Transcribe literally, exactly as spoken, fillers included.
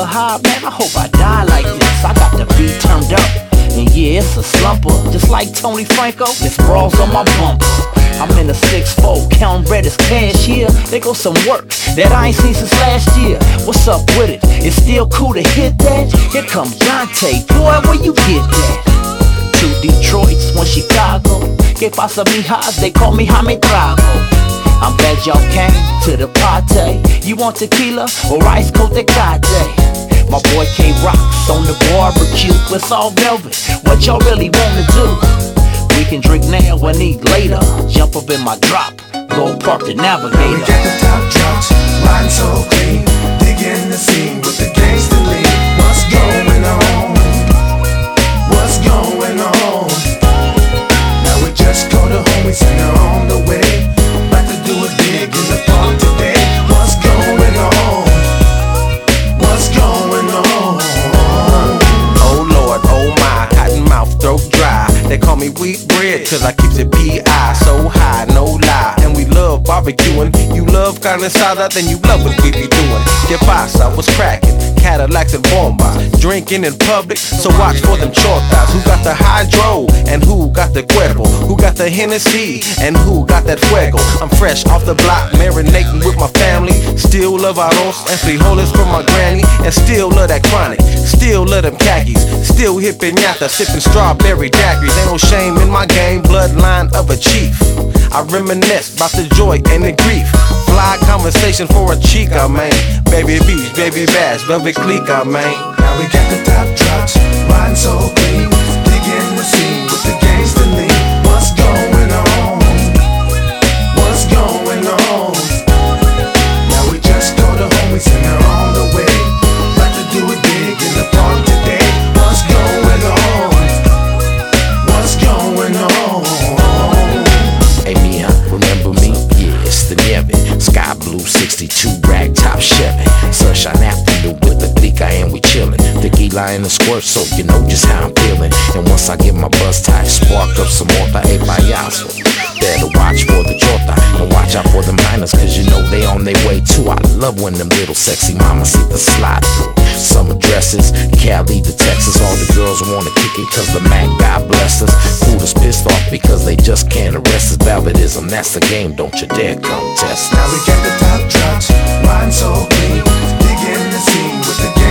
Hella high, man, I hope I die like this. I got the beat turned up, and yeah, it's a slumper. Just like Tony Franco, there's brawls on my bumper. I'm in a six four, counting bread as cash here. There goes some work that I ain't seen since last year. What's up with it? It's still cool to hit that? Here comes Dante, boy, where you get that? Two Detroits, one Chicago. Que pasa mijas, they call me Jaime Trago. I'm glad y'all came to the party. You want tequila or ice cold tecate? My boy K-Rock's on the barbecue. It's all velvet, what y'all really wanna do? We can drink now and eat later. Jump up in my drop, go park the Navigator. We got the top drops, riding so clean. Digging the scene with the gangster lean. What's going on? What's going on? Now we just go to home, we send her on the way. About to do it big in the park today. What's going on? What's going on? Oh Lord, oh my, hot mouth, throat dry. They call me wheat bread, cause I keeps it P I so high, no lie. And we love barbecuing. You love carne asada, then you love what we be doing. Que pasa, what's cracking? Cadillacs and bombas, drinking in public, so watch for them chotas. Who got the hydro, and who got the cuervo? Who got the Hennessy, and who got that fuego? I'm fresh off the block, marinating with my family. Still love arroz and frijoles from my granny. And still love that chronic, still love them khakis. Still hip piñata, sipping strawberry daiquiris. Ain't no shame in my game, bloodline of a chief. I reminisce about the joy and the grief. Fly conversation for a chica, man. Baby beach, baby bash, velvet clica, man. Now we got the top drops, riding so clean. Digging the scene with the gangster lean. What's going on? What's going on? Now we just go to home, we send her on the way. About to do it big in the park today. What's going on? What's going on? Hey Mia, remember me? Yeah, it's the Nieve. Sky blue sixty-two rag top Chevy. Sunshine afternoon with the clica and we chillin'. Tequila in the squirt, so you know just how I'm feeling. And once I get my buzz tight, spark up some more pa' a payaso. Better watch for the chota and watch out for them minors, cause you know they on their way too. I love when them little sexy mamas see the slide through. Summer dresses, Cali to Texas. All the girls wanna kick it cause the Mac, God bless us. Food is pissed off because they just can't arrest us. Velvetism, that's the game, don't you dare come test us. Now we got the top drops, riding so clean. Digging the scene with the